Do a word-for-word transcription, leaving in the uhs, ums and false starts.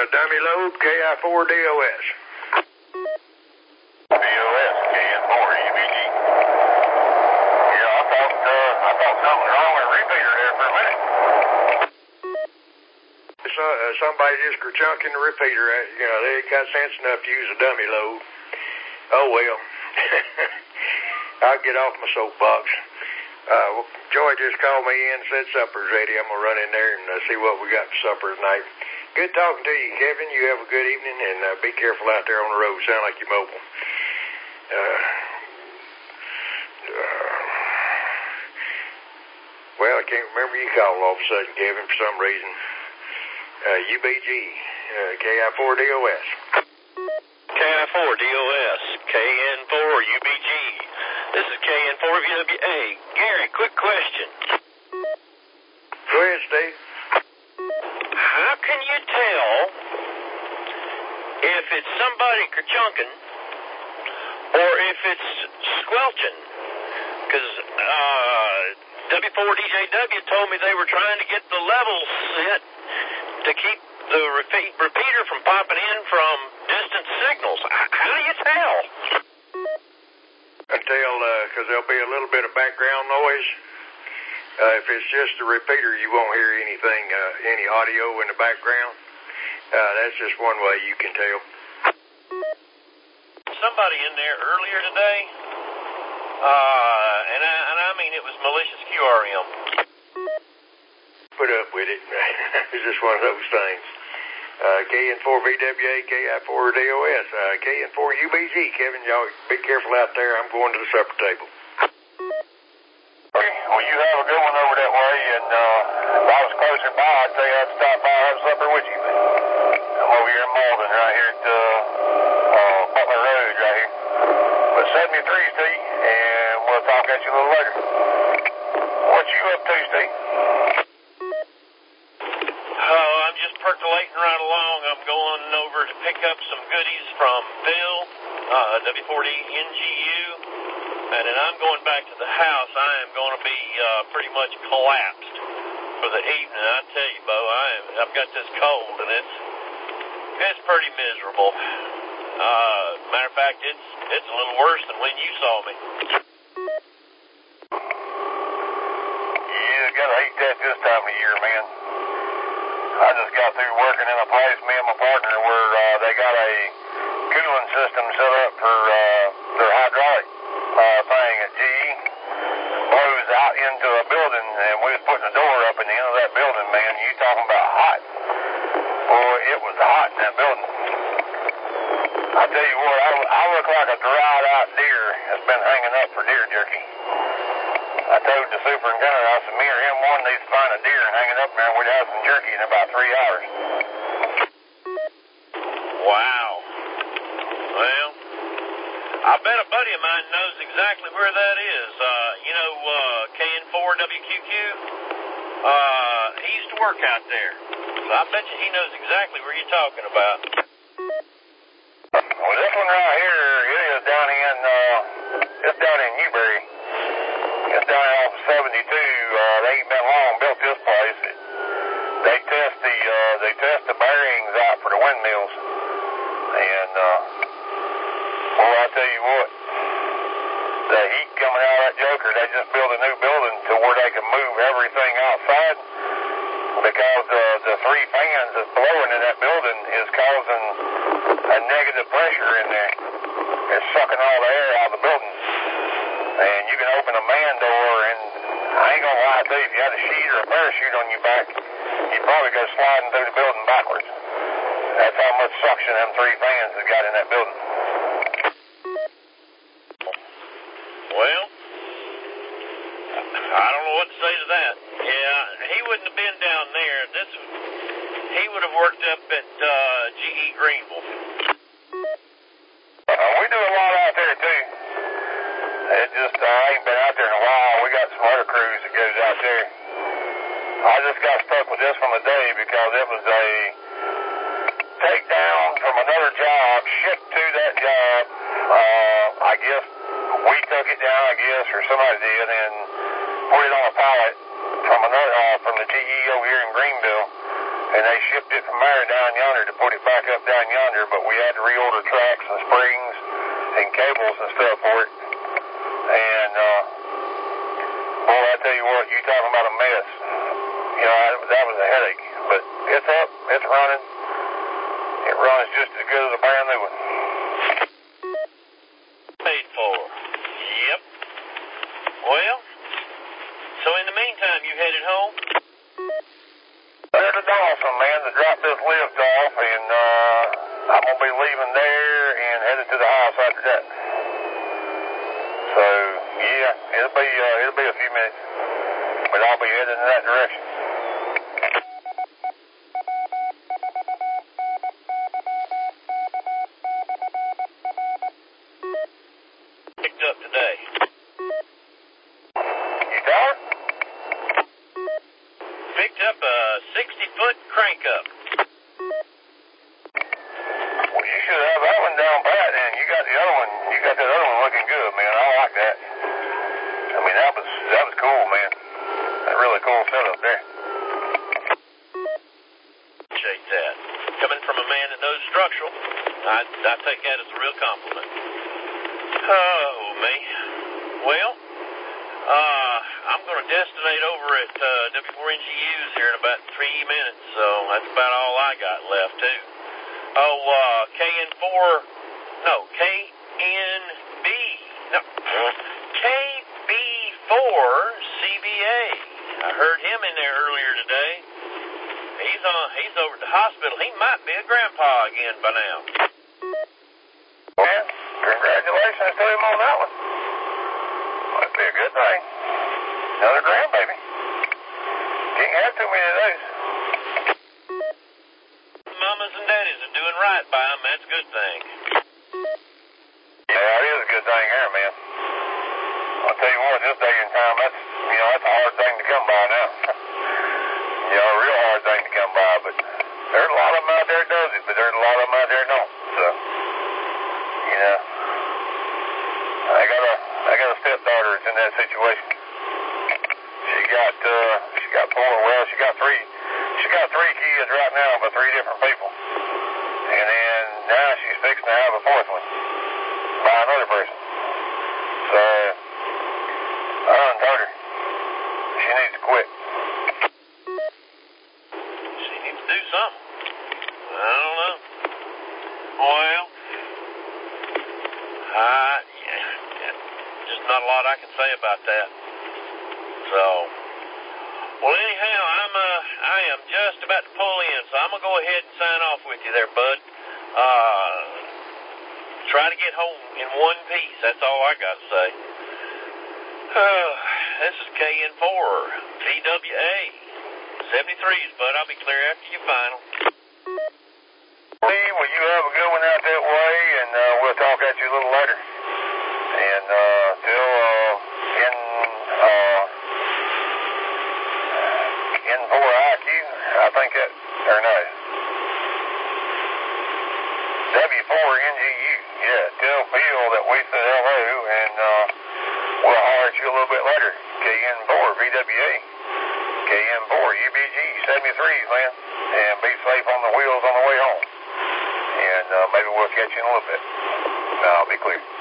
uh, dummy load, K I four D O S. D O S, K N four, U B G. Yeah, I thought, uh, I thought something wrong with the repeater there for a minute. So, uh, somebody just kerchunking the repeater. Uh, you know, they ain't got sense enough to use a dummy load. Oh, well. I'll get off my soapbox. Uh, well, Joy just called me in and said supper's ready. I'm going to run in there and uh, see what we got for supper tonight. Good talking to you, Kevin. You have a good evening, and uh, be careful out there on the road. Sound like you're mobile. Uh, uh, well, I can't remember you called all of a sudden, Kevin, for some reason. Uh, U B G, uh, K I four D O S. K I four D O S, K N four U B G. This is K N four V W A. Gary, quick question. Go ahead, Steve. How can you tell if it's somebody kerchunking or if it's squelching? Because uh, W four D J W told me they were trying to get the levels set to keep the repeat, repeater from popping in from distant signals. How do you tell? I tell, because uh, there'll be a little bit of background noise. Uh, if it's just the repeater, you won't hear anything, uh, any audio in the background. Uh, that's just one way you can tell. Somebody in there earlier today, uh, and, I, and I mean it was malicious Q R M. Put up with it. It's just one of those things. Uh, K N four V W A, K I four D O S, uh, K N four U B G. Kevin, y'all be careful out there. I'm going to the supper table. Okay, well, you have a good one over that way, and uh, if I was closer by, I'd say I'd stop by and have supper with you. I'm over here in Malden, right here at uh, uh, Butler Road, right here. But seventy-three, Steve, and we'll talk at you a little later. What you up to, Steve? Oh, I'm just percolating right along. I'm going over to pick up some goodies from Phil, uh, W four D N G U, and then I'm going back to the house. I am going to be uh, pretty much collapsed for the evening. I tell you, Bo, I am, I've got this cold, and it's it's pretty miserable. Uh, matter of fact, it's it's a little worse than when you saw me. You gotta hate that this time of year, man. I just got through working in a place, me and my partner, where uh, they got a cooling system set up for uh, their hydraulic uh, thing at G E. Blows out into a building, and we was putting a door up in the end of that building, man. You talking about hot. Boy, it was hot in that building. I tell you what, I, I look like a dried out deer that's been hanging up for deer jerky. I told the superintendent, I said, me or him one needs to find a deer and hang it up there, and we'd have some jerky in about three hours. Wow. Well, I bet a buddy of mine knows exactly where that is. Uh, you know, uh, K N four W Q Q? Uh, he used to work out there. So I bet you he knows exactly where you're talking about. Well, this one right here, it is down in, uh, it's down in Newberry. It's down off seventy-two. Uh, they ain't been long built this place. It, they test the uh, they test the bearings out for the windmills, and uh, well, I tell you what, the heat coming out of that joker. They just built a new building to where they can move everything outside because uh, the three fans that's blowing in that building is causing a negative pressure in there. It's sucking all the air out of the building. And you can open a man door, and I ain't gonna lie to you, if you had a sheet or a parachute on your back, you'd probably go sliding through the building backwards. That's how much suction them three fans has got in that building. Well, I don't know what to say to that. Yeah, he wouldn't have been down there. This, he would have worked up at uh, G E Greenville. Uh, we do a lot out there, too. It just, uh, I ain't been out there in a while. We got some other crews that goes out there. I just got stuck with this one today because it was a takedown from another job, shipped to that job. Uh, I guess we took it down, I guess, or somebody did, and put it on a pallet from another, uh, from the G E over here in Greenville. and they shipped it from there down yonder to put it back up down yonder, but we had to reorder tracks and springs and cables and stuff for it. And, uh, boy, I tell you what, you talking about a mess. You know, that was a headache. But it's up, it's running. It runs just as good as a brand new one. Paid for. Yep. Well, so in the meantime, you headed home? There's a Dawson, man, that dropped this lift off, and uh, I'm going to be leaving there and headed to the house after that. So, yeah, it'll be, uh, it'll be a few minutes, but I'll be heading in that direction. Picked up today. You tired? Picked up a sixty-foot crank-up. Well, you should have that one down pat, and you got the other one, you got that other one looking good, man. I like that. I mean, that was, that was cool, man. That really cool setup there. Appreciate that. Coming from a man that knows structural, I, I take that as a real compliment. Oh, me. Well, uh, I'm going to destinate over at uh, W four N G U's here in about three minutes, so that's about all I got left, too. Oh, uh, K N four, no, K N B, no, K B four C B A. I heard him in there earlier today. He's on, he's over at the hospital. He might be a grandpa again by now. Well, congratulations to him on that one. Might be a good thing. Another grandbaby. Can't have too many of those. Mamas and daddies are doing right by him. That's a good thing. Yeah, it is a good thing here, man. I'll tell you what, this day and time, that's, you know, that's a hard thing to come by now. You know, a real hard thing to come by, but there's a lot of them out there that does it, but there's a lot of them out there that don't. So, you know, I got a, I got a stepdaughter that's in that situation. She got, uh, she got four, well, she got three, she got three kids right now by three different people. And then now she's fixing to have a fourth one by another person. So, I done told her she needs to quit. She needs to do something. I don't know. Well, uh, yeah, yeah, just not a lot I can say about that. So, well, anyhow, I'm uh, I am just about to pull in, so I'm gonna go ahead and sign off with you there, bud. Uh, try to get home in one piece. That's all I got to say. Uh, this is K N four V W A seventy-threes, bud. I'll be clear after your final. Lee, well, you have a good one out that way, and uh, we'll talk at you a little later. And uh, till uh, in uh, N four I Q, I think that, or no, W four N G U, yeah, tell Bill that we said hello, and uh, we'll holler at you a little bit later. K N four V W A, K N four U B G seventy-threes, man, and be safe on the wheels on the way home. And uh, maybe we'll catch you in a little bit. No, I'll be clear.